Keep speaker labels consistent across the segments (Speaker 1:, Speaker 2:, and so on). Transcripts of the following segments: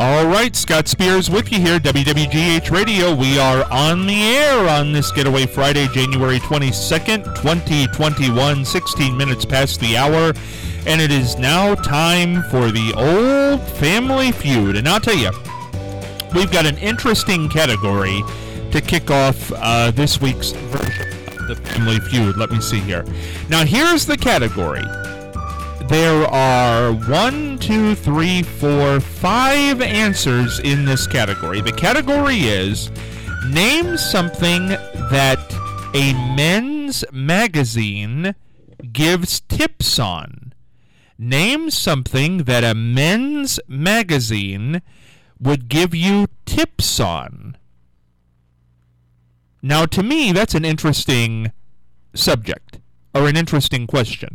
Speaker 1: All right, Scott Spears with you here, WWGH Radio. We are on the air on this Getaway Friday, January 22nd, 2021, 16 minutes past the hour, and it is now time for the Old Family Feud. And I'll tell you, we've got an interesting category to kick off this week's version of the Family Feud. Let me see here. Now, here's the category. There are 5 answers in this category. The category is, name something that a men's magazine gives tips on. Name something that a men's magazine would give you tips on. Now, to me, that's an interesting subject. Or an interesting question.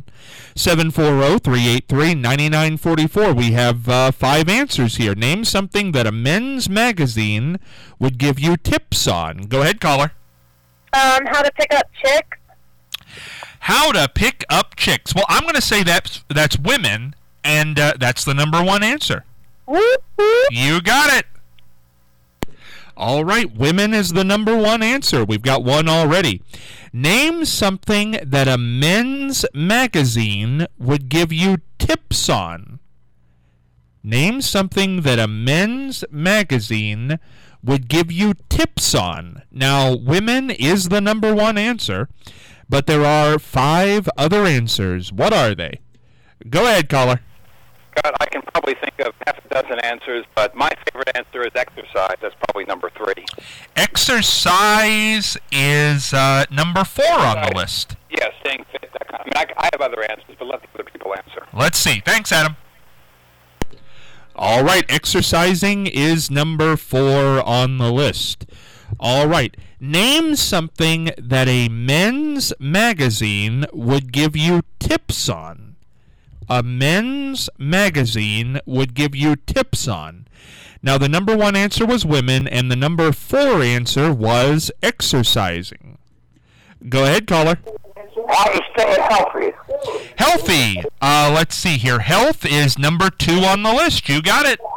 Speaker 1: 740-383-9944. We have 5 answers here. Name something that a men's magazine would give you tips on. Go ahead, caller.
Speaker 2: How to pick up chicks.
Speaker 1: How to pick up chicks. Well, I'm going to say that's women, and that's the number 1 answer.
Speaker 2: Whoop, whoop.
Speaker 1: You got it. All right, women is the number 1 answer. We've got one already. Name something that a men's magazine would give you tips on. Name something that a men's magazine would give you tips on. Now, women is the number 1 answer, but there are 5 other answers. What are they? Go ahead, caller.
Speaker 3: God, I can probably think of half a dozen answers, but my favorite answer is exercise. That's probably number 3.
Speaker 1: Exercise is number 4 on the list.
Speaker 3: Yeah, staying fit. That kind of, I have other answers, but let the other people answer.
Speaker 1: Let's see. Thanks, Adam. All right, exercising is number 4 on the list. All right, name something that a men's magazine would give you tips on. A men's magazine would give you tips on. Now, the number 1 answer was women, and the number 4 answer was exercising. Go ahead, caller.
Speaker 4: I was staying healthy.
Speaker 1: Healthy. Let's see here. Health is number 2 on the list. You got it.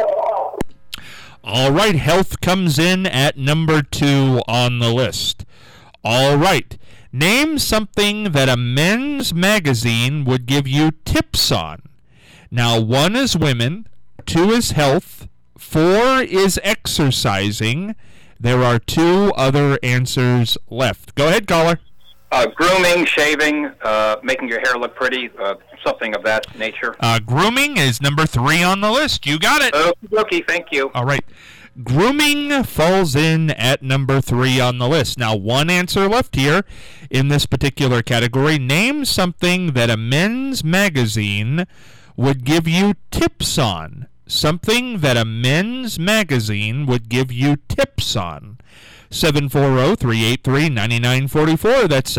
Speaker 1: All right, health comes in at number 2 on the list. All right. Name something that a men's magazine would give you tips on. Now, 1 is women, 2 is health, 4 is exercising. There are 2 other answers left. Go ahead, caller.
Speaker 3: Grooming, shaving, making your hair look pretty, something of that nature.
Speaker 1: Grooming is number 3 on the list. You got it.
Speaker 3: Okay, thank you.
Speaker 1: All right. Grooming falls in at number 3 on the list. Now, 1 answer left here in this particular category. Name something that a men's magazine would give you tips on. Something that a men's magazine would give you tips on. 740-383-9944. That's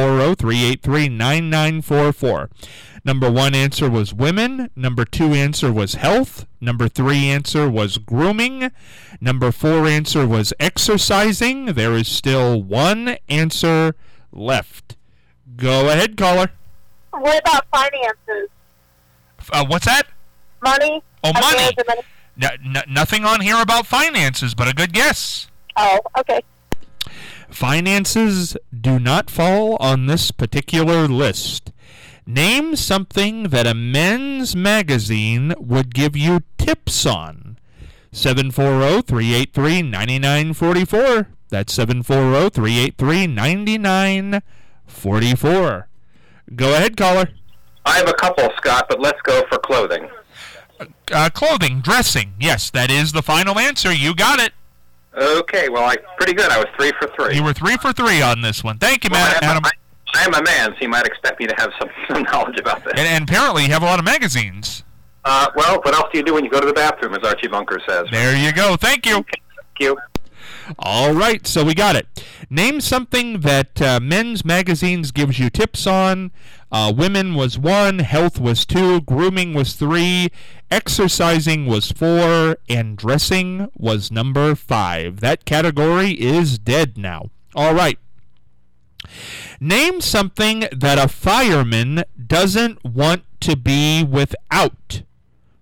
Speaker 1: 740-383-9944. Number 1 answer was women. Number 2 answer was health. Number 3 answer was grooming. Number 4 answer was exercising. There is still 1 answer left. Go ahead, caller.
Speaker 2: What about finances?
Speaker 1: What's that?
Speaker 2: Money?
Speaker 1: Oh, money. Nothing on here about finances, but a good guess.
Speaker 2: Oh, okay.
Speaker 1: Finances do not fall on this particular list. Name something that a men's magazine would give you tips on. 740-383-9944. That's 740-383-9944. Go ahead, caller.
Speaker 3: I have a couple, Scott, but let's go for clothing.
Speaker 1: Clothing, dressing. Yes, that is the final answer. You got it.
Speaker 3: Okay, well, pretty good. I was 3 for 3.
Speaker 1: You were 3 for 3 on this one. Thank you, Adam.
Speaker 3: I am a man, so you might expect me to have some knowledge about this.
Speaker 1: And apparently you have a lot of magazines.
Speaker 3: Well, what else do you do when you go to the bathroom, as Archie Bunker says?
Speaker 1: There you go. Thank you.
Speaker 3: Okay, thank you.
Speaker 1: All right, so we got it. Name something that men's magazines gives you tips on. Women was 1, health was 2, grooming was 3, exercising was 4, and dressing was number 5. That category is dead now. All right. Name something that a fireman doesn't want to be without.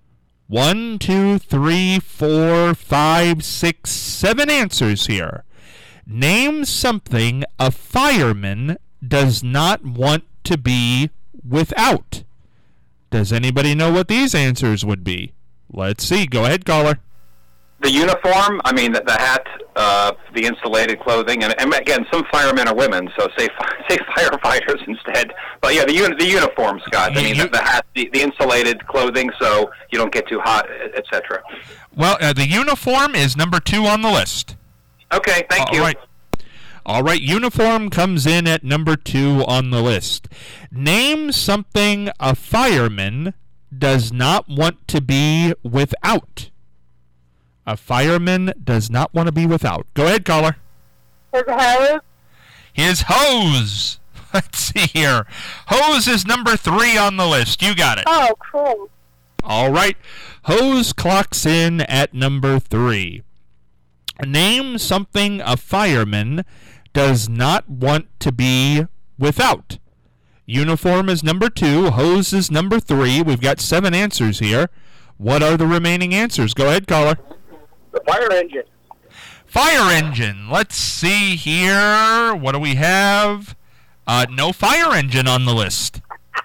Speaker 1: 1, 2, 3, 4, 5, 6, 7 answers here. Name something a fireman does not want to be without. Does anybody know what these answers would be? Let's see. Go ahead, caller.
Speaker 3: The uniform, I mean, the hat, the insulated clothing, and again, some firemen are women, so say firefighters instead. But yeah, the uniform, Scott. I mean, the hat, the insulated clothing, so you don't get too hot, etc.
Speaker 1: Well, the uniform is number 2 on the list.
Speaker 3: Okay, thank you.
Speaker 1: All right, uniform comes in at number 2 on the list. Name something a fireman does not want to be without. A fireman does not want to be without. Go ahead, caller.
Speaker 2: His hose.
Speaker 1: His hose. Let's see here. Hose is number 3 on the list. You got it.
Speaker 2: Oh, cool.
Speaker 1: All right. Hose clocks in at number 3. Name something a fireman does not want to be without. Uniform is number 2. Hose is number 3. We've got 7 answers here. What are the remaining answers? Go ahead, caller.
Speaker 4: The fire engine.
Speaker 1: Fire engine. Let's see here. What do we have? No fire engine on the list.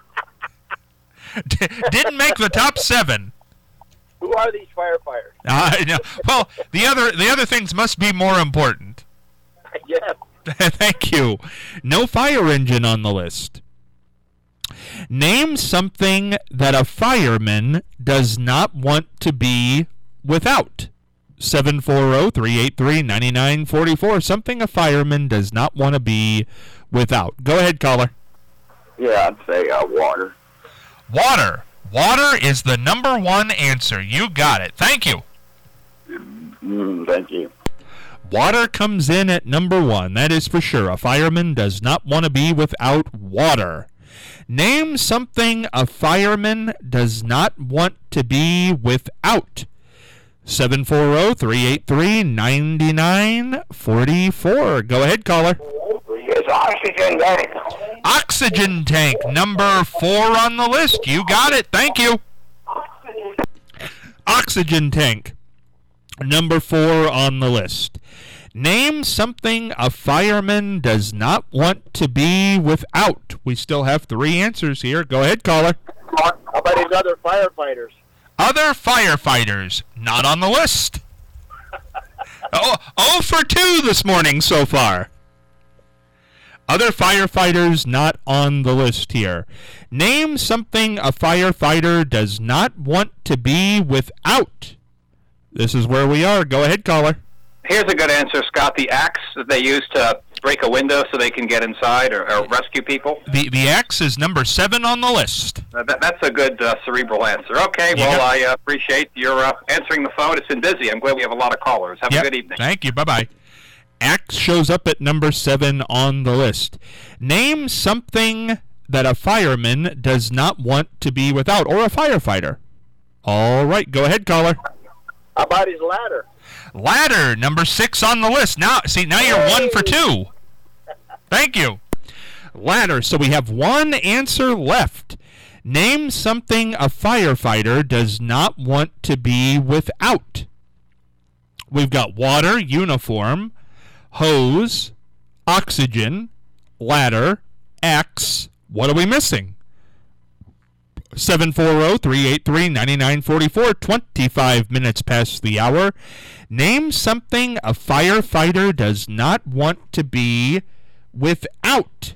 Speaker 1: Didn't make the top 7.
Speaker 4: Who are these firefighters?
Speaker 1: No. Well, the other things must be more important.
Speaker 4: Yes.
Speaker 1: Thank you. No fire engine on the list. Name something that a fireman does not want to be without. 740-383-9944. Something a fireman does not want to be without. Go ahead, caller.
Speaker 4: Yeah, I'd say water.
Speaker 1: Water. Water is the number 1 answer. You got it. Thank you.
Speaker 4: Thank you.
Speaker 1: Water comes in at number 1. That is for sure. A fireman does not want to be without water. Name something a fireman does not want to be without. 740-383-9944. Go ahead, caller.
Speaker 4: It's oxygen tank.
Speaker 1: Oxygen tank, number 4 on the list. You got it. Thank you. Oxygen tank, number 4 on the list. Name something a fireman does not want to be without. We still have 3 answers here. Go ahead, caller.
Speaker 4: How about these other firefighters?
Speaker 1: Other firefighters, not on the list. 0 for 2 this morning so far. Other firefighters not on the list here. Name something a firefighter does not want to be without. This is where we are. Go ahead, caller.
Speaker 3: Here's a good answer, Scott. The axe that they use to break a window so they can get inside or rescue people.
Speaker 1: The axe is number 7 on the list.
Speaker 3: That's a good cerebral answer. Okay, well, I appreciate your answering the phone. It's been busy. I'm glad we have a lot of callers. Have a good evening.
Speaker 1: Thank you. Bye-bye. Axe shows up at number 7 on the list. Name something that a fireman does not want to be without, or a firefighter. All right, go ahead, caller.
Speaker 4: How about his ladder?
Speaker 1: Ladder, number 6 on the list. Now you're 1 for 2. Thank you. Ladder. So we have 1 answer left. Name something a firefighter does not want to be without. We've got water, uniform, hose, oxygen, ladder, axe. What are we missing? 740-383-9944, 25 minutes past the hour. Name something a firefighter does not want to be without.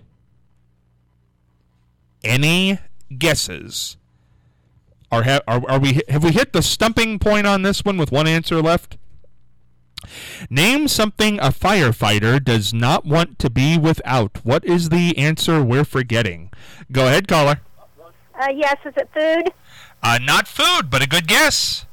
Speaker 1: Any guesses? Have we hit the stumping point on this one with 1 answer left? Name something a firefighter does not want to be without. What is the answer we're forgetting? Go ahead, caller.
Speaker 2: Yes, is it food?
Speaker 1: Not food, but a good guess.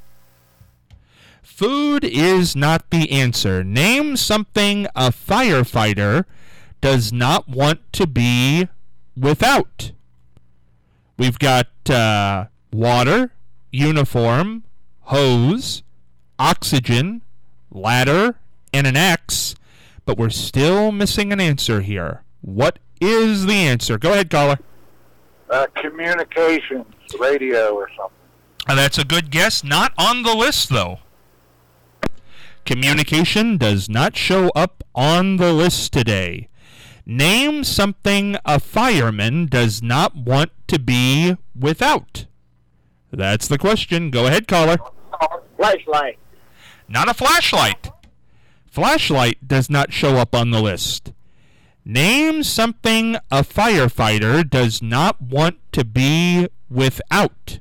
Speaker 1: Food is not the answer. Name something a firefighter does not want to be without. We've got water, uniform, hose, oxygen, ladder, and an axe, but we're still missing an answer here. What is the answer? Go ahead, caller.
Speaker 4: Communications, radio or something.
Speaker 1: That's a good guess. Not on the list, though. Communication does not show up on the list today. Name something a fireman does not want to be without. That's the question. Go ahead, caller.
Speaker 4: Flashlight.
Speaker 1: Not a flashlight. Flashlight does not show up on the list. Name something a firefighter does not want to be without.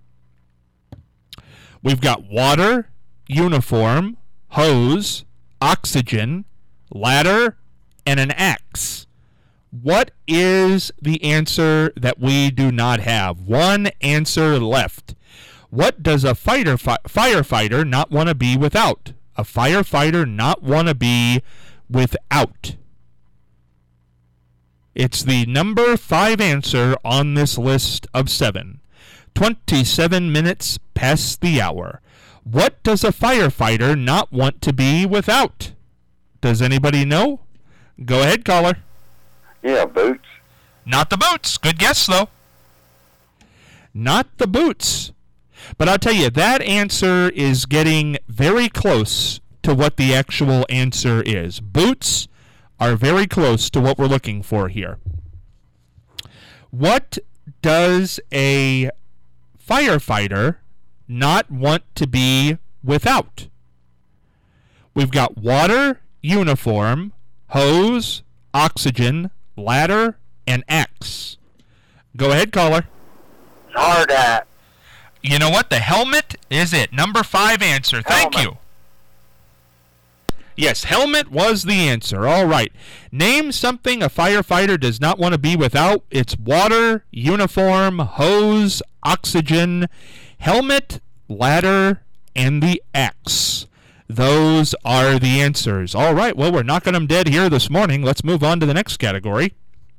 Speaker 1: We've got water, uniform, hose, oxygen, ladder, and an axe. What is the answer that we do not have? One answer left. What does a firefighter not want to be without? A firefighter not want to be without. It's the number 5 answer on this list of 7. 27 minutes past the hour. What does a firefighter not want to be without? Does anybody know? Go ahead, caller.
Speaker 4: Yeah, boots.
Speaker 1: Not the boots. Good guess, though. Not the boots. But I'll tell you, that answer is getting very close to what the actual answer is. Boots are very close to what we're looking for here. What does a firefighter not want to be without? We've got water, uniform, hose, oxygen, ladder, and axe. Go ahead, caller.
Speaker 4: Hard hat.
Speaker 1: You know what? The helmet is it. Number 5 answer. Thank you. Yes, helmet was the answer. All right. Name something a firefighter does not want to be without. It's water, uniform, hose, oxygen, helmet, ladder, and the axe. Those are the answers. All right. Well, we're knocking them dead here this morning. Let's move on to the next category.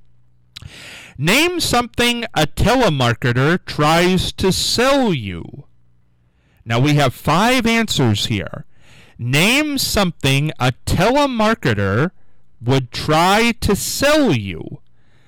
Speaker 1: Name something a telemarketer tries to sell you. Now, we have 5 answers here. Name something a telemarketer would try to sell you.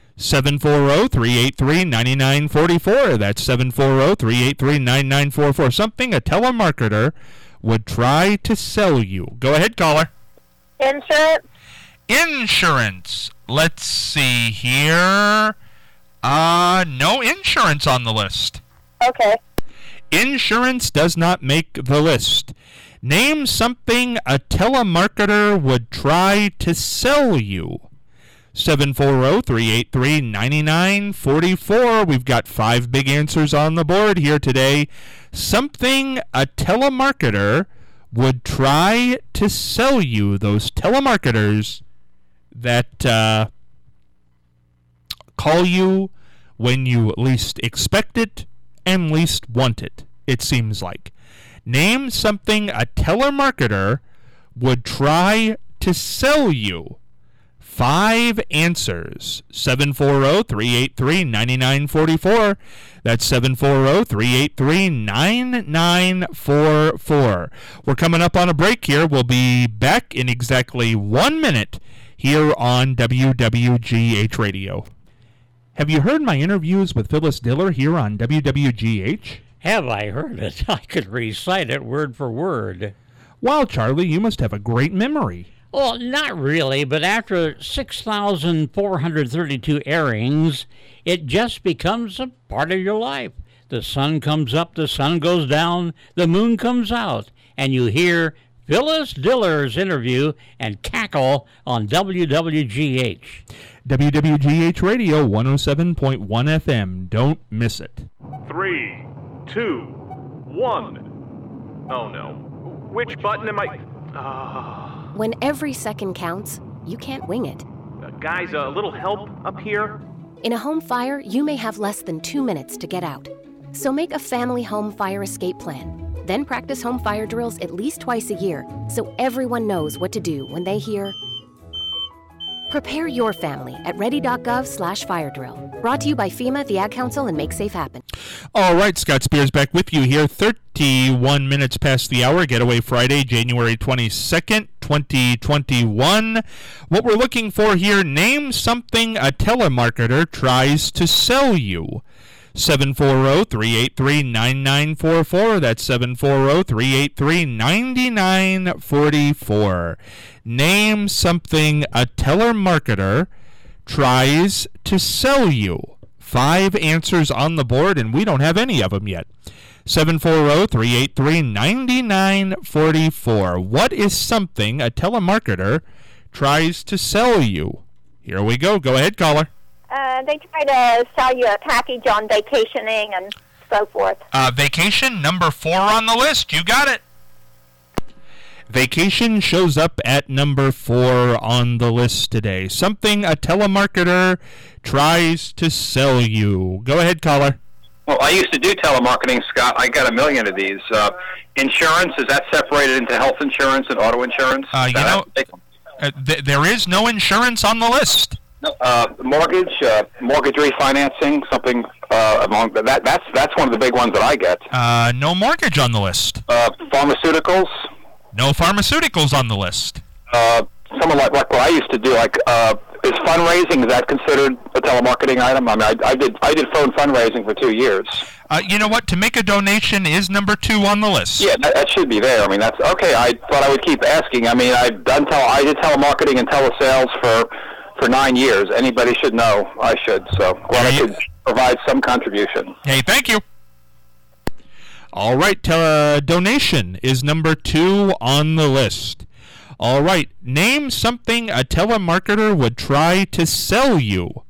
Speaker 1: 740-383-9944. That's 740-383-9944. Something a telemarketer would try to sell you. Go ahead, caller.
Speaker 2: Insurance.
Speaker 1: Insurance. Let's see here. No insurance on the list.
Speaker 2: Okay.
Speaker 1: Insurance does not make the list. Name something a telemarketer would try to sell you. 740-383-9944. We've got 5 big answers on the board here today. Something a telemarketer would try to sell you. Those telemarketers that call you when you least expect it and least want it, it seems like. Name something a telemarketer would try to sell you. 5 answers. 740-383-9944. That's 740-383-9944. We're coming up on a break here. We'll be back in exactly 1 minute here on WWGH Radio. Have you heard my interviews with Phyllis Diller here on WWGH?
Speaker 5: Have I heard it? I could recite it word for word.
Speaker 1: Wow, Charlie, you must have a great memory.
Speaker 5: Well, not really, but after 6,432 airings, it just becomes a part of your life. The sun comes up, the sun goes down, the moon comes out, and you hear Phyllis Diller's interview and cackle on WWGH.
Speaker 1: WWGH Radio 107.1 FM. Don't miss it.
Speaker 6: 3, 2, 1. Oh no. Which button am I...
Speaker 7: When every second counts, you can't wing it.
Speaker 6: Guys, a little help up here?
Speaker 7: In a home fire, you may have less than 2 minutes to get out. So make a family home fire escape plan. Then practice home fire drills at least twice a year so everyone knows what to do when they hear... Prepare your family at ready.gov/fire drill. Brought to you by FEMA, the Ad Council, and Make Safe Happen.
Speaker 1: All right, Scott Spears back with you here. 31 minutes past the hour. Getaway Friday, January 22nd, 2021. What we're looking for here, name something a telemarketer tries to sell you. 740-383-9944. That's 740-383-9944. Name something a telemarketer tries to sell you. 5 answers on the board, and we don't have any of them yet. 740-383-9944. What is something a telemarketer tries to sell you? Here we go. Go ahead, caller.
Speaker 2: They try to sell you a package on vacationing and so forth.
Speaker 1: Vacation, number 4 on the list. You got it. Vacation shows up at number 4 on the list today. Something a telemarketer tries to sell you. Go ahead, caller.
Speaker 3: Well, I used to do telemarketing, Scott. I got a million of these. Insurance, is that separated into health insurance and auto insurance?
Speaker 1: There is no insurance on the list.
Speaker 3: Mortgage refinancing, something among that. That's one of the big ones that I get.
Speaker 1: No mortgage on the list.
Speaker 3: Pharmaceuticals.
Speaker 1: No pharmaceuticals on the list.
Speaker 3: Someone like what I used to do, is fundraising, is that considered a telemarketing item? I mean, I did phone fundraising for 2 years.
Speaker 1: You know what? To make a donation is number 2 on the list.
Speaker 3: Yeah, that should be there. I mean, that's okay. I thought I would keep asking. I mean, I did telemarketing and telesales for 9 years. Anybody should know. I should. So glad I could provide some contribution.
Speaker 1: Hey, thank you. All right, donation is number 2 on the list. All right, name something a telemarketer would try to sell you.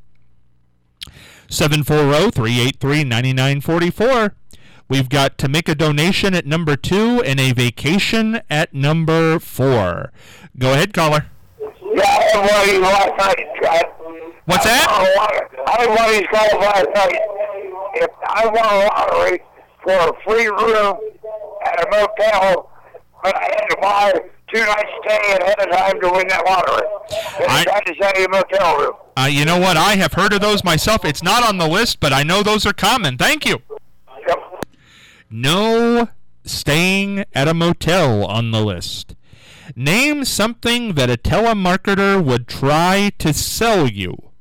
Speaker 1: 740-383-9944. We've got to make a donation at number 2 and a vacation at number 4. Go ahead, caller.
Speaker 4: Yeah, I had one of these last night, Scott.
Speaker 1: What's that?
Speaker 4: I had one of these calls last night. If I won a lottery for a free room at a motel, but I had to buy 2 nights stay ahead of time to win that lottery. I tried to sell you a motel room.
Speaker 1: You know what? I have heard of those myself. It's not on the list, but I know those are common. Thank you.
Speaker 4: Yep.
Speaker 1: No staying at a motel on the list. Name something that a telemarketer would try to sell you.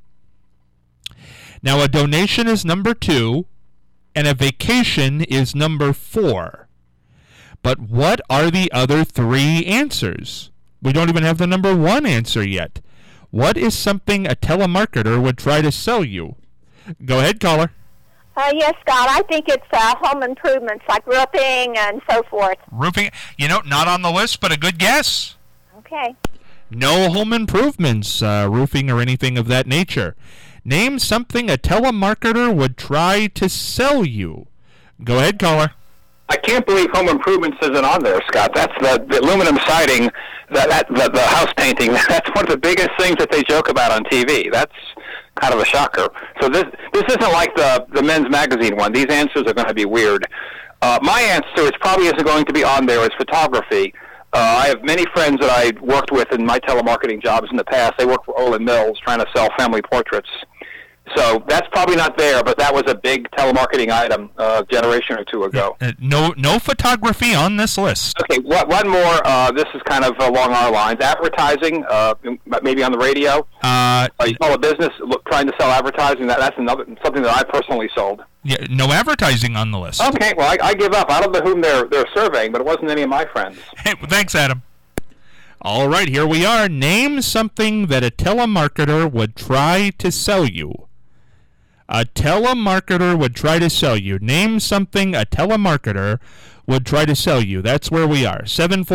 Speaker 1: Now, a donation is number 2, and a vacation is number 4. But what are the other 3 answers? We don't even have the number 1 answer yet. What is something a telemarketer would try to sell you? Go ahead, caller.
Speaker 2: Yes, Scott, I think it's home improvements like roofing and so forth.
Speaker 1: Roofing, not on the list, but a good guess.
Speaker 2: Okay.
Speaker 1: No home improvements, roofing or anything of that nature. Name something a telemarketer would try to sell you. Go ahead, caller.
Speaker 3: I can't believe home improvements isn't on there, Scott. That's the aluminum siding, the house painting. That's one of the biggest things that they joke about on TV. That's kind of a shocker. So this isn't like the men's magazine one. These answers are going to be weird. My answer is probably isn't going to be on there is photography. I have many friends that I worked with in my telemarketing jobs in the past. They worked for Olin Mills trying to sell family portraits. So that's probably not there, but that was a big telemarketing item a generation or 2 ago.
Speaker 1: No photography on this list.
Speaker 3: Okay, one more. This is kind of along our lines. Advertising, maybe on the radio. You call a business trying to sell advertising. That's something that I personally sold.
Speaker 1: Yeah, no advertising on the list.
Speaker 3: Okay, well, I give up. I don't know whom they're surveying, but it wasn't any of my friends.
Speaker 1: Hey, thanks, Adam. All right, here we are. Name something that a telemarketer would try to sell you. A telemarketer would try to sell you. Name something a telemarketer would try to sell you. That's where we are.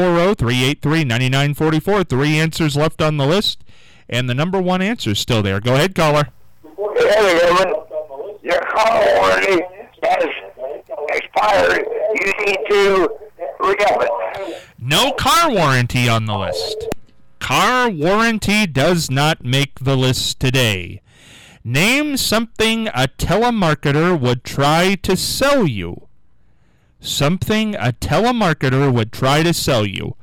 Speaker 1: 740-383-9944. 3 answers left on the list, and the number 1 answer is still there. Go ahead, caller.
Speaker 4: Your car warranty has expired. You need to re-up it.
Speaker 1: No car warranty on the list. Car warranty does not make the list today. Name something a telemarketer would try to sell you. Something a telemarketer would try to sell you.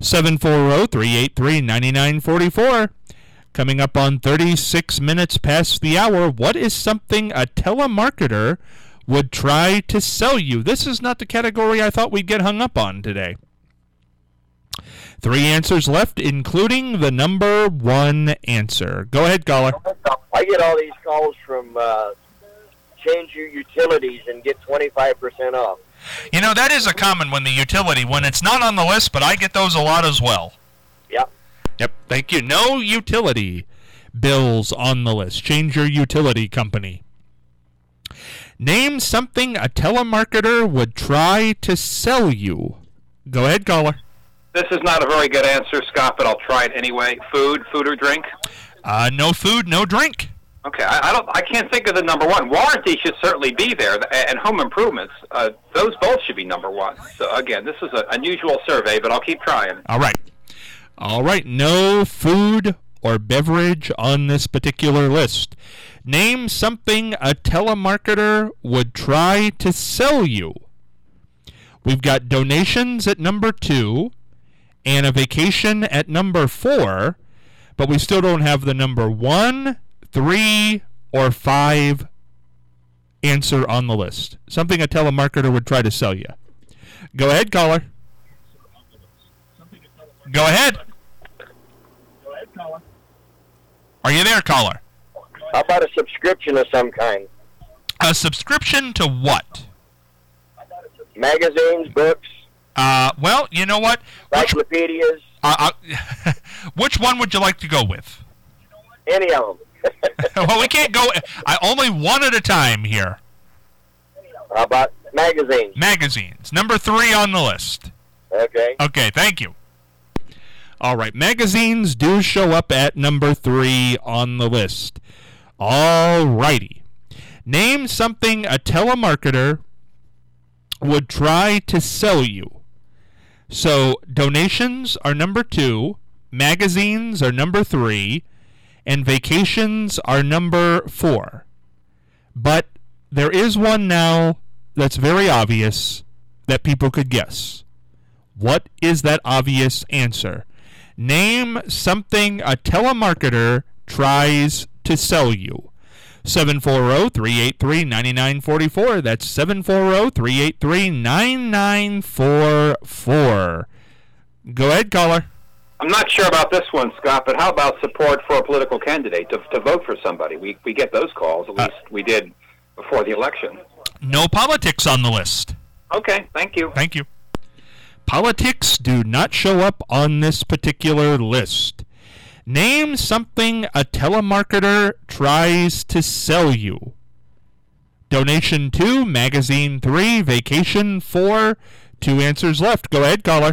Speaker 1: 740-383-9944. Coming up on 36 minutes past the hour, what is something a telemarketer would try to sell you? This is not the category I thought we'd get hung up on today. 3 answers left, including the number 1 answer. Go ahead, caller.
Speaker 4: I get all these calls from
Speaker 8: change your utilities and get 25% off.
Speaker 1: You know, that is a common one, the utility, when it's not on the list, but I get those a lot as well.
Speaker 8: Yep.
Speaker 1: Yep, thank you. No utility bills on the list. Change your utility company. Name something a telemarketer would try to sell you. Go ahead, caller.
Speaker 3: This is not a very good answer, Scott, but I'll try it anyway. Food or drink?
Speaker 1: No food, no drink.
Speaker 3: Okay, I can't think of the number one. Warranty should certainly be there, and home improvements. Those both should be number one. So again, this is an unusual survey, but I'll keep trying.
Speaker 1: All right. No food or beverage on this particular list. Name something a telemarketer would try to sell you. We've got donations at number 2 and a vacation at number 4, but we still don't have the number 1, 3, or 5 answer on the list. Something a telemarketer would try to sell you. Go ahead, caller. Go ahead. Are you there, caller?
Speaker 8: How about a subscription of some kind?
Speaker 1: A subscription to what?
Speaker 8: Magazines, books.
Speaker 1: Well, you know what?
Speaker 8: Encyclopedias.
Speaker 1: Which one would you like to go with?
Speaker 8: Any of them.
Speaker 1: Well, we can't go. Only one at a time here.
Speaker 8: How about magazines?
Speaker 1: Magazines. Number 3 on the list.
Speaker 8: Okay.
Speaker 1: Okay, thank you. All right, magazines do show up at number 3 on the list. All righty. Name something a telemarketer would try to sell you. So donations are number 2, magazines are number 3, and vacations are number 4. But there is one now that's very obvious that people could guess. What is that obvious answer? Name something a telemarketer tries to sell you. 740-383-9944. That's 740-383-9944. Go ahead, caller.
Speaker 3: I'm not sure about this one, Scott, but how about support for a political candidate to vote for somebody? We get those calls, at least we did before the election.
Speaker 1: No politics on the list.
Speaker 3: Okay, thank you.
Speaker 1: Thank you. Politics do not show up on this particular list. Name something a telemarketer tries to sell you. Donation 2, magazine 3, vacation 4. 2 answers left. Go ahead, caller.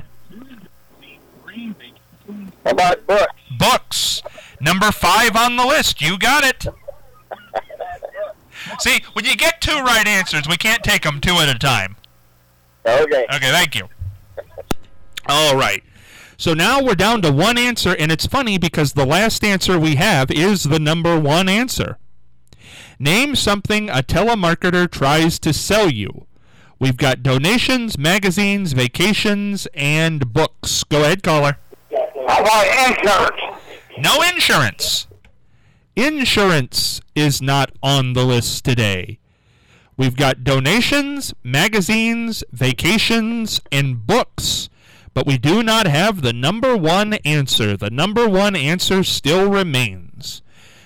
Speaker 8: How about books?
Speaker 1: Books. Number 5 on the list. You got it. See, when you get 2 right answers, we can't take them 2 at a time.
Speaker 8: Okay.
Speaker 1: Okay, thank you. All right. So now we're down to 1 answer, and it's funny because the last answer we have is the number 1 answer. Name something a telemarketer tries to sell you. We've got donations, magazines, vacations, and books. Go ahead, caller.
Speaker 4: How about insurance?
Speaker 1: No insurance. Insurance is not on the list today. We've got donations, magazines, vacations, and books. But we do not have the number 1 answer. The number 1 answer still remains.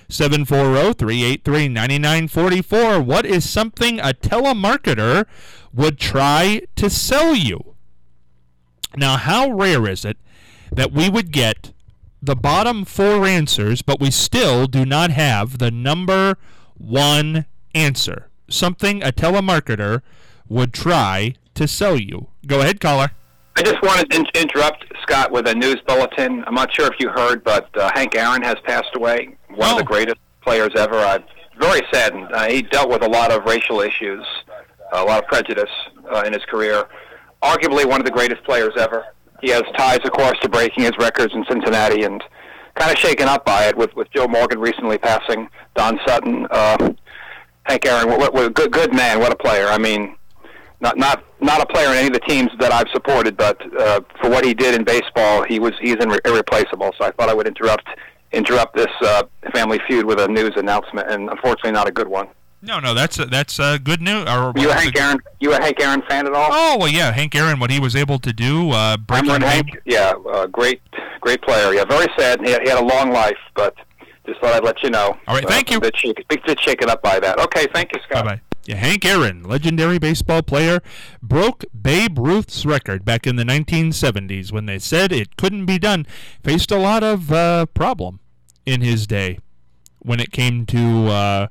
Speaker 1: 740-383-9944. What is something a telemarketer would try to sell you? Now, how rare is it that we would get the bottom 4 answers, but we still do not have the number 1 answer? Something a telemarketer would try to sell you. Go ahead, caller.
Speaker 3: I just wanted to interrupt, Scott, with a news bulletin. I'm not sure if you heard, but Hank Aaron has passed away, one of the greatest players ever. I'm very saddened. He dealt with a lot of racial issues, a lot of prejudice in his career. Arguably one of the greatest players ever. He has ties, of course, to breaking his records in Cincinnati, and kind of shaken up by it with Joe Morgan recently passing, Don Sutton. Hank Aaron, what a good man, what a player. I mean, not a player in any of the teams that I've supported, but for what he did in baseball, he's irreplaceable. So I thought I would interrupt this family feud with a news announcement, and unfortunately, not a good one.
Speaker 1: No, that's good news.
Speaker 3: You a Hank Aaron fan at all?
Speaker 1: Oh well, yeah, Hank Aaron, what he was able to do, breaking
Speaker 3: Hank, great player. Yeah, very sad. He had a long life, but just thought I'd let you know.
Speaker 1: All right, thank you.
Speaker 3: A bit shaken up by that. Okay, thank you, Scott.
Speaker 1: Bye-bye. Yeah, Hank Aaron, legendary baseball player, broke Babe Ruth's record back in the 1970s when they said it couldn't be done. Faced a lot of problem in his day when it came to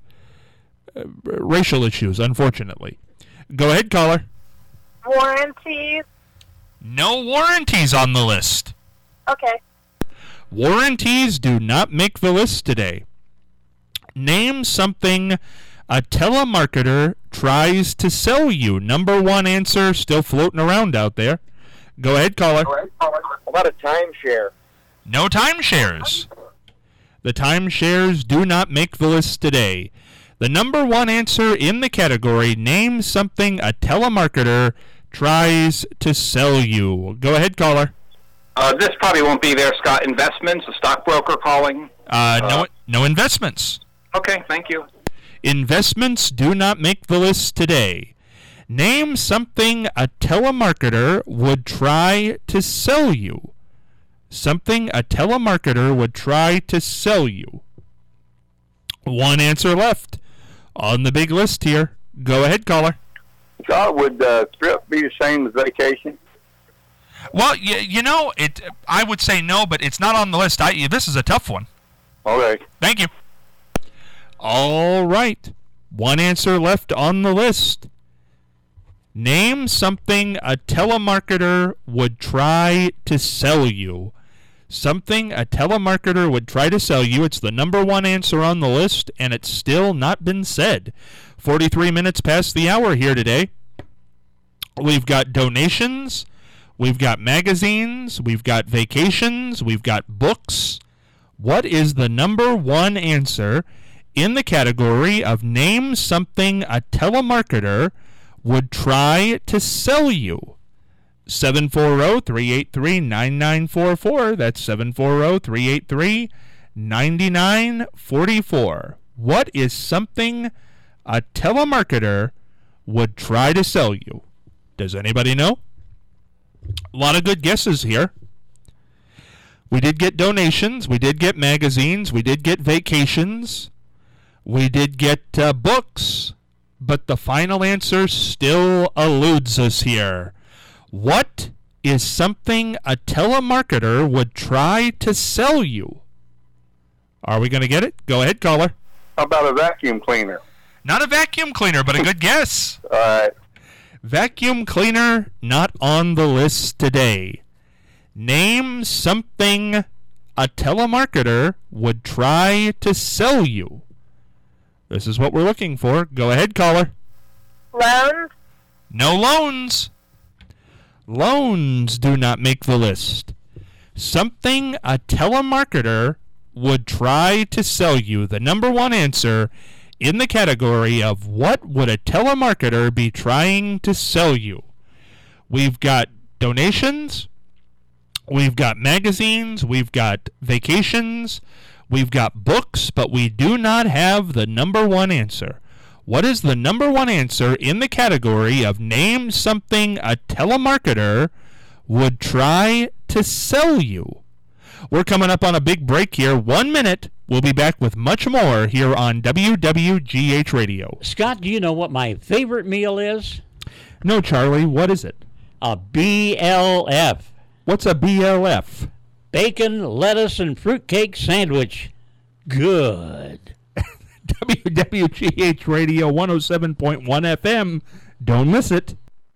Speaker 1: racial issues, unfortunately. Go ahead, caller.
Speaker 2: Warranties.
Speaker 1: No warranties on the list.
Speaker 2: Okay.
Speaker 1: Warranties do not make the list today. Name something a telemarketer tries to sell you. Number one answer still floating around out there. Go ahead, caller.
Speaker 8: How about a timeshare?
Speaker 1: No timeshares. The timeshares do not make the list today. The number one answer in the category, name something a telemarketer tries to sell you. Go ahead, caller.
Speaker 3: This probably won't be there, Scott. Investments, a stockbroker calling?
Speaker 1: No investments.
Speaker 3: Okay, thank you.
Speaker 1: Investments do not make the list today. Name something a telemarketer would try to sell you. Something a telemarketer would try to sell you. One answer left on the big list here. Go ahead, caller.
Speaker 8: Scott, would Trip be the same as vacation?
Speaker 1: Well, I would say no, but it's not on the list. This is a tough one.
Speaker 8: Okay.
Speaker 1: Thank you. All right. One answer left on the list. Name something a telemarketer would try to sell you. Something a telemarketer would try to sell you. It's the number one answer on the list, and it's still not been said. 43 minutes past the hour here today. We've got donations. We've got magazines. We've got vacations. We've got books. What is the number one answer in the category of name something a telemarketer would try to sell you? 740-383-9944. That's 740-383-9944. What is something a telemarketer would try to sell you? Does anybody know? A lot of good guesses here. We did get donations. We did get magazines. We did get vacations. We did get books. But the final answer still eludes us here. What is something a telemarketer would try to sell you? Are we going to get it? Go ahead, caller.
Speaker 8: How about a vacuum cleaner?
Speaker 1: Not a vacuum cleaner, but a good guess.
Speaker 8: All right.
Speaker 1: Vacuum cleaner not on the list today. Name something a telemarketer would try to sell you. This is what we're looking for. Go ahead, caller.
Speaker 2: Loans.
Speaker 1: No loans. Loans do not make the list. Something a telemarketer would try to sell you. The number one answer in the category of what would a telemarketer be trying to sell you. We've got donations. We've got magazines. We've got vacations. We've got books, but we do not have the number one answer. What is the number one answer in the category of name something a telemarketer would try to sell you? We're coming up on a big break here. 1 minute. We'll be back with much more here on WWGH Radio.
Speaker 5: Scott, do you know what my favorite meal is?
Speaker 1: No, Charlie. What is it?
Speaker 5: A BLF.
Speaker 1: What's a BLF?
Speaker 5: Bacon, lettuce, and fruitcake sandwich. Good.
Speaker 1: WWGH Radio 107.1 FM. Don't miss it.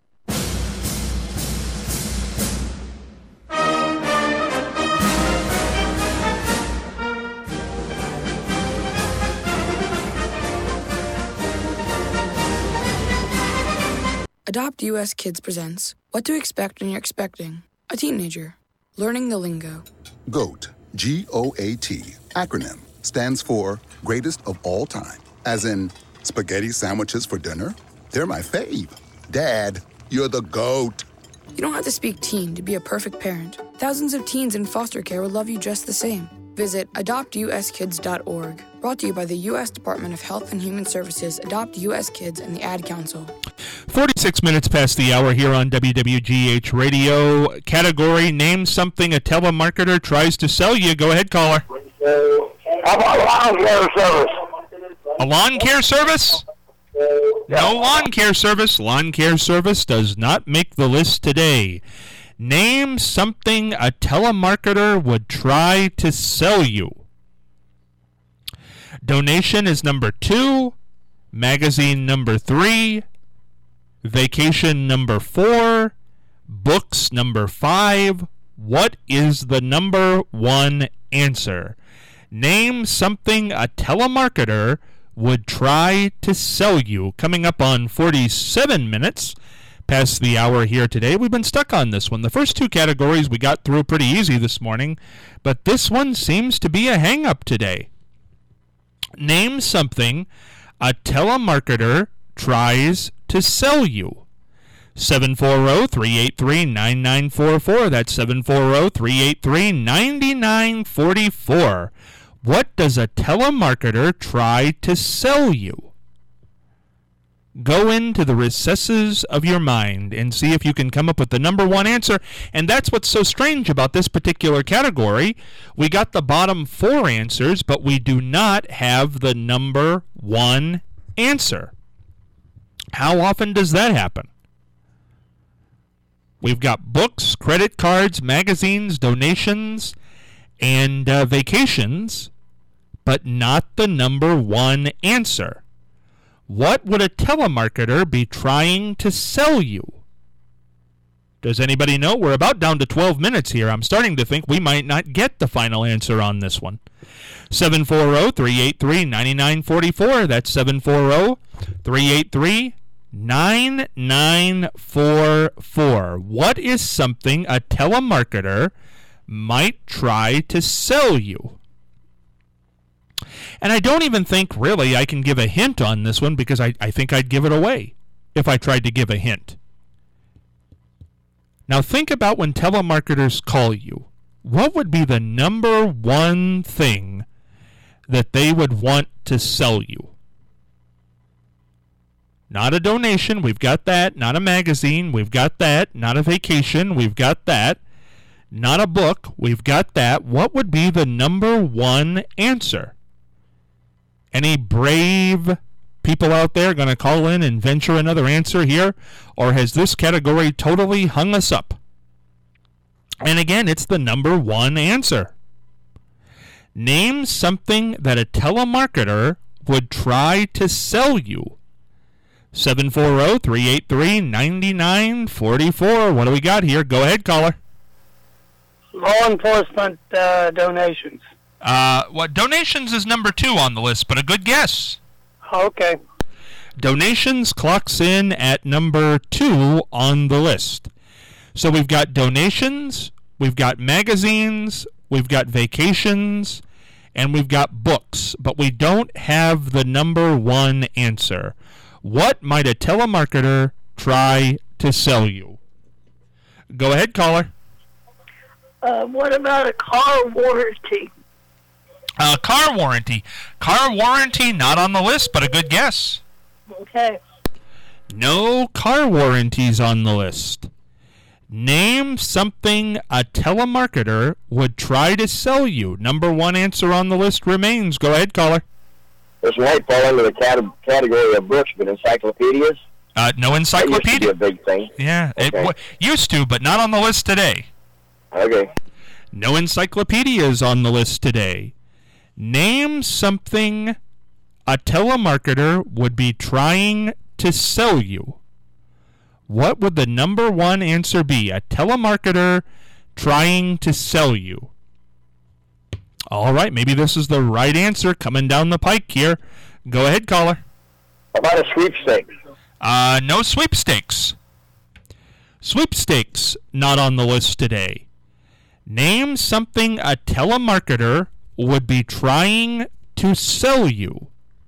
Speaker 9: Adopt US Kids presents What to Expect When You're Expecting a Teenager. Learning the lingo.
Speaker 10: GOAT, G-O-A-T, acronym, stands for Greatest of All Time. As in, spaghetti sandwiches for dinner? They're my fave. Dad, you're the GOAT.
Speaker 9: You don't have to speak teen to be a perfect parent. Thousands of teens in foster care will love you just the same. Visit adoptuskids.org. Brought to you by the U.S. Department of Health and Human Services, Adopt U.S. Kids, and the Ad Council.
Speaker 1: 46 minutes past the hour here on WWGH Radio. Category, name something a telemarketer tries to sell you. Go ahead, caller.
Speaker 8: How about lawn care service?
Speaker 1: A lawn care service? No lawn care service. Lawn care service does not make the list today. Name something a telemarketer would try to sell you. Donation is number 2. Magazine number 3. Vacation number 4. Books number 5. What is the number 1 answer? Name something a telemarketer would try to sell you. Coming up on 47 minutes past the hour here today. We've been stuck on this one. The first 2 categories we got through pretty easy this morning, but this one seems to be a hang-up today. Name something a telemarketer tries to sell you. 740-383-9944. That's 740-383-9944. What does a telemarketer try to sell you? Go into the recesses of your mind and see if you can come up with the number 1 answer. And that's what's so strange about this particular category. We got the bottom 4 answers, but we do not have the number 1 answer. How often does that happen? We've got books, credit cards, magazines, donations, and vacations, but not the number 1 answer. What would a telemarketer be trying to sell you? Does anybody know? We're about down to 12 minutes here. I'm starting to think we might not get the final answer on this one. 740-383-9944. That's 740-383-9944. What is something a telemarketer might try to sell you? And I don't even think really I can give a hint on this one because I think I'd give it away if I tried to give a hint. Now think about when telemarketers call you. What would be the number 1 thing that they would want to sell you? Not a donation, we've got that. Not a magazine, we've got that. Not a vacation, we've got that. Not a book, we've got that. What would be the number 1 answer? Any brave people out there going to call in and venture another answer here? Or has this category totally hung us up? And again, it's the number 1 answer. Name something that a telemarketer would try to sell you. 740-383-9944. What do we got here? Go ahead, caller.
Speaker 11: Law enforcement donations.
Speaker 1: Donations is number 2 on the list, but a good guess.
Speaker 11: Okay.
Speaker 1: Donations clocks in at number 2 on the list. So we've got donations, we've got magazines, we've got vacations, and we've got books, but we don't have the number 1 answer. What might a telemarketer try to sell you? Go ahead, caller.
Speaker 11: What about a car warranty?
Speaker 1: Car warranty. Car warranty, not on the list, but a good guess.
Speaker 11: Okay.
Speaker 1: No car warranties on the list. Name something a telemarketer would try to sell you. Number 1 answer on the list remains. Go ahead, caller.
Speaker 8: This might fall under the category of books, but encyclopedias?
Speaker 1: No encyclopedia.
Speaker 8: That used to be a big thing.
Speaker 1: Yeah,
Speaker 8: okay.
Speaker 1: It used to, but not on the list today.
Speaker 8: Okay.
Speaker 1: No encyclopedias on the list today. Name something a telemarketer would be trying to sell you. What would the number 1 answer be? A telemarketer trying to sell you. All right, maybe this is the right answer coming down the pike here. Go ahead, caller.
Speaker 8: How about a sweepstakes?
Speaker 1: No sweepstakes. Sweepstakes not on the list today. Name something a telemarketer would be trying to sell you.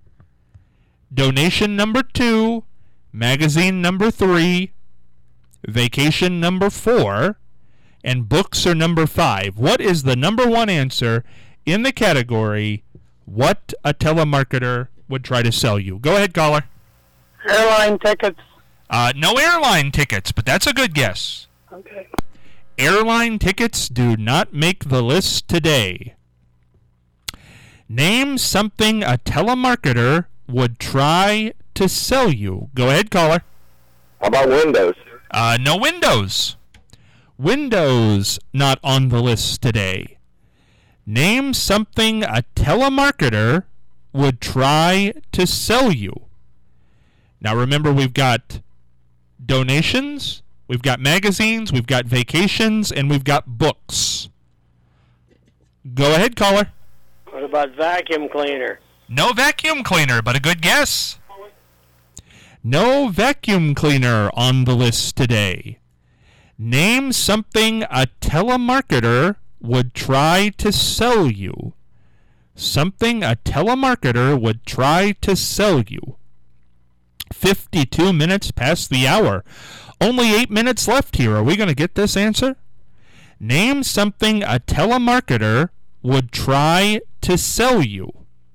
Speaker 1: Donation number 2, magazine number 3, vacation number 4, and books are number 5. What is the number 1 answer in the category what a telemarketer would try to sell you? Go ahead, caller.
Speaker 11: Airline tickets.
Speaker 1: No airline tickets, but that's a good guess.
Speaker 11: Okay.
Speaker 1: Airline tickets do not make the list today. Name something a telemarketer would try to sell you? Go ahead, caller.
Speaker 8: How about Windows?
Speaker 1: No Windows. Windows not on the list today. Name something a telemarketer would try to sell you. Now remember, we've got donations, we've got magazines, we've got vacations, and we've got books. Go ahead, caller.
Speaker 11: What about vacuum cleaner?
Speaker 1: No vacuum cleaner, but a good guess. No vacuum cleaner on the list today. Name something a telemarketer would try to sell you. Something a telemarketer would try to sell you. 52 minutes past the hour. Only 8 minutes left here. Are we going to get this answer? Name something a telemarketer would try to sell you.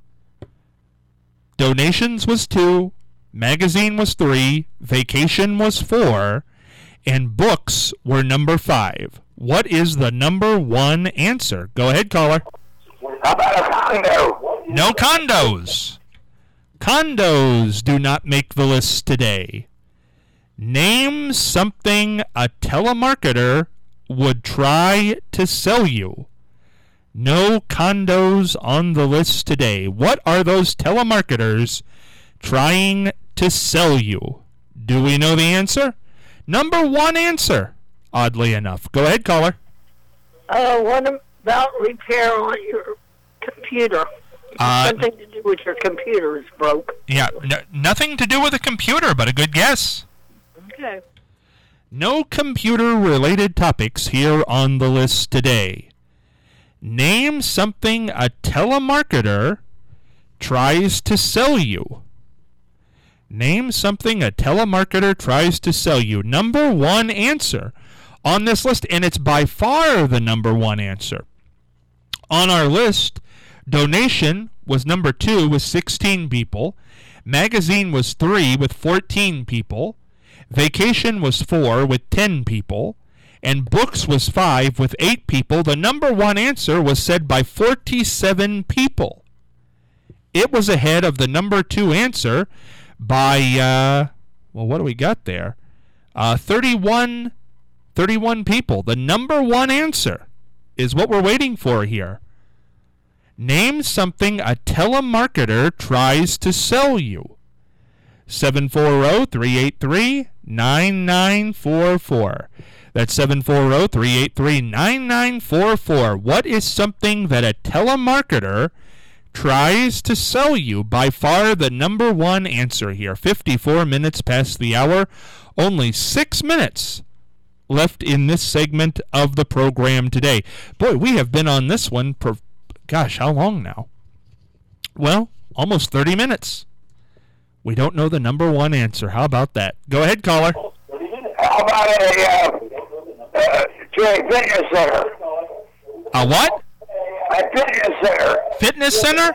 Speaker 1: Donations was 2, magazine was 3, vacation was 4, and books were number 5. What is the number 1 answer? Go ahead, caller.
Speaker 4: How about a condo?
Speaker 1: No condos. Condos do not make the list today. Name something a telemarketer would try to sell you. No condos on the list today. What are those telemarketers trying to sell you? Do we know the answer? Number 1 answer, oddly enough. Go ahead, caller.
Speaker 11: What about repair on your computer? Something to do with your computer is broke.
Speaker 1: Yeah, nothing to do with a computer, but a good guess.
Speaker 11: Okay.
Speaker 1: No computer-related topics here on the list today. Name something a telemarketer tries to sell you. Name something a telemarketer tries to sell you. Number 1 answer on this list, and it's by far the number 1 answer. On our list, donation was number 2 with 16 people. Magazine was 3 with 14 people. Vacation was 4 with 10 people. And books was 5 with 8 people. The number 1 answer was said by 47 people. It was ahead of the number 2 answer by, what do we got there? 31 people. The number 1 answer is what we're waiting for here. Name something a telemarketer tries to sell you. 740-383-9944. That's 740-383-9944. What is something that a telemarketer tries to sell you? By far the number 1 answer here. 54 minutes past the hour. Only 6 minutes left in this segment of the program today. Boy, we have been on this one for, gosh, how long now? Well, almost 30 minutes. We don't know the number 1 answer. How about that? Go ahead, caller.
Speaker 4: How about a fitness center?
Speaker 1: A what?
Speaker 4: A fitness center.
Speaker 1: Fitness center?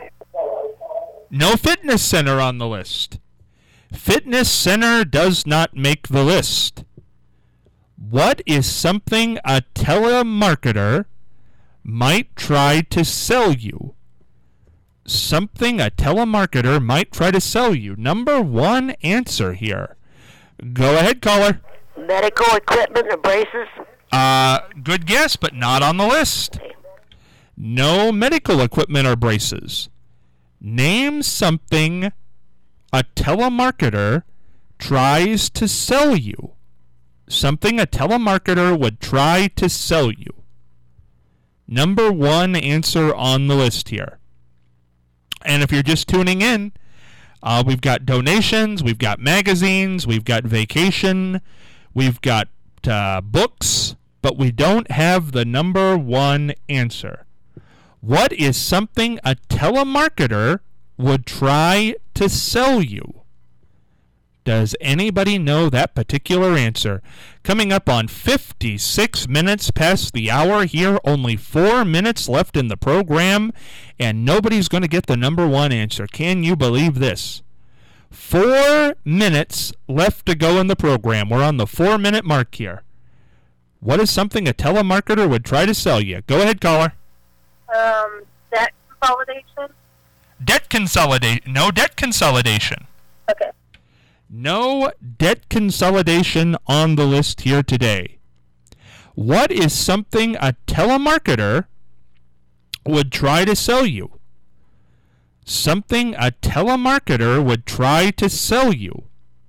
Speaker 1: No fitness center on the list. Fitness center does not make the list. What is something a telemarketer might try to sell you? Something a telemarketer might try to sell you. Number 1 answer here. Go ahead, caller.
Speaker 11: Medical equipment or braces?
Speaker 1: Good guess, but not on the list. No medical equipment or braces. Name something a telemarketer tries to sell you. Something a telemarketer would try to sell you. Number 1 answer on the list here. And if you're just tuning in, we've got donations, we've got magazines, we've got vacation, we've got books, but we don't have the number 1 answer. What is something a telemarketer would try to sell you? Does anybody know that particular answer? Coming up on 56 minutes past the hour here, only 4 minutes left in the program, and nobody's going to get the number 1 answer. Can you believe this? 4 minutes left to go in the program. We're on the 4-minute mark here. What is something a telemarketer would try to sell you? Go ahead, caller.
Speaker 2: Debt consolidation?
Speaker 1: Debt consolidation. No debt consolidation.
Speaker 2: Okay.
Speaker 1: No debt consolidation on the list here today. What is something a telemarketer would try to sell you? Something a telemarketer would try to sell you.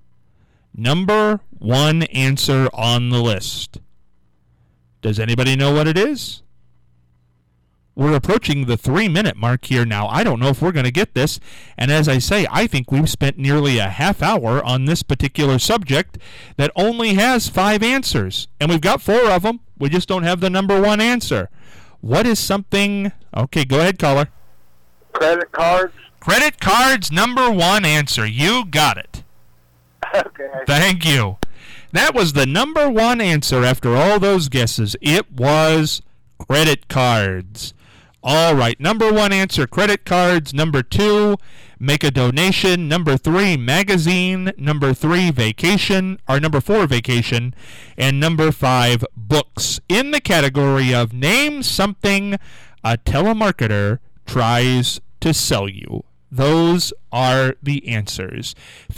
Speaker 1: Number one answer on the list. Does anybody know what it is? We're approaching the 3-minute mark here now. I don't know if we're going to get this. And as I say, I think we've spent nearly a half hour on this particular subject that only has 5 answers. And we've got 4 of them. We just don't have the number one answer. What is something... Okay, go ahead, caller.
Speaker 4: Credit cards.
Speaker 1: Credit cards, number one answer. You got it.
Speaker 4: Okay.
Speaker 1: Thank you. That was the number one answer after all those guesses. It was credit cards. All right, number one answer, credit cards. Number 2, make a donation. Number 3, magazine. Number 3, vacation. Or number 4, vacation. And number 5, books. In the category of name something a telemarketer tries to sell you. Those are the answers.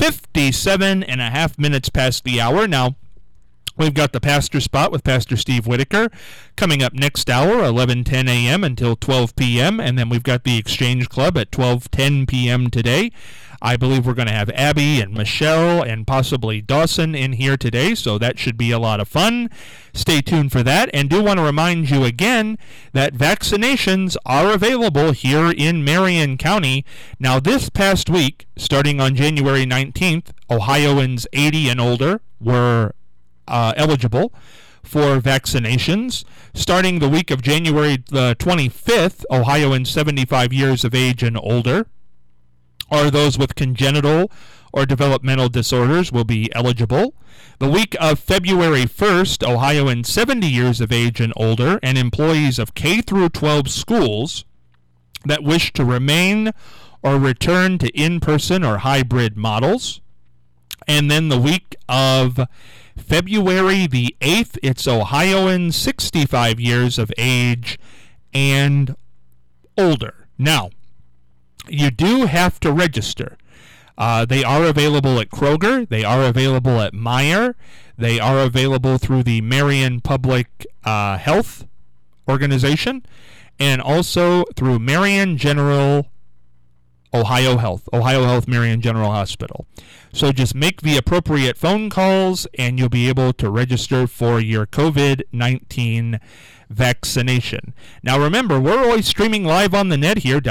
Speaker 1: 57 and a half minutes past the hour. Now, we've got the Pastor Spot with Pastor Steve Whitaker coming up next hour, 11:10 a.m. until 12 p.m., and then we've got the Exchange Club at 12:10 p.m. today. I believe we're going to have Abby and Michelle and possibly Dawson in here today, so that should be a lot of fun. Stay tuned for that, and do want to remind you again that vaccinations are available here in Marion County. Now, this past week, starting on January 19th, Ohioans 80 and older were eligible for vaccinations. Starting the week of January the 25th, Ohioans 75 years of age and older, or those with congenital or developmental disorders, will be eligible. The week of February 1st, Ohioans 70 years of age and older and employees of K through 12 schools that wish to remain or return to in-person or hybrid models. And then the week of February the 8th, it's Ohioans 65 years of age and older. Now, you do have to register. They are available at Kroger. They are available at Meijer. They are available through the Marion Public Health Organization and also through Marion General Ohio Health Marion General Hospital. So just make the appropriate phone calls and you'll be able to register for your COVID-19 vaccination. Now remember, we're always streaming live on the net here,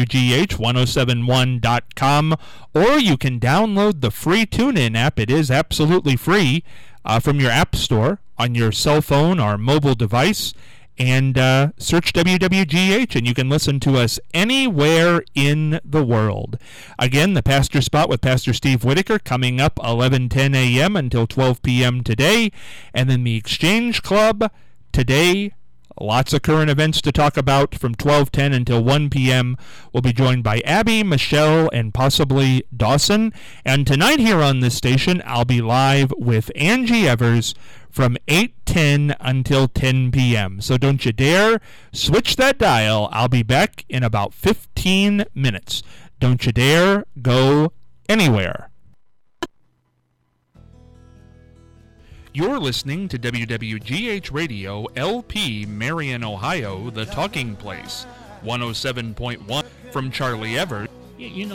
Speaker 1: WWGH1071.com, or you can download the free TuneIn app. It is absolutely free from your app store on your cell phone or mobile device, and search WWGH, and you can listen to us anywhere in the world. Again, the Pastor Spot with Pastor Steve Whitaker coming up 11:10 a.m. until 12 p.m. today, and then the Exchange Club today. Lots of current events to talk about from 12:10 until 1 p.m. We'll be joined by Abby, Michelle, and possibly Dawson. And tonight here on this station, I'll be live with Angie Evers from 8:10 until 10 p.m. So don't you dare switch that dial. I'll be back in about 15 minutes. Don't you dare go anywhere. You're listening to WWGH Radio, LP, Marion, Ohio, the talking place. 107.1 from Charlie Evers.
Speaker 5: You know.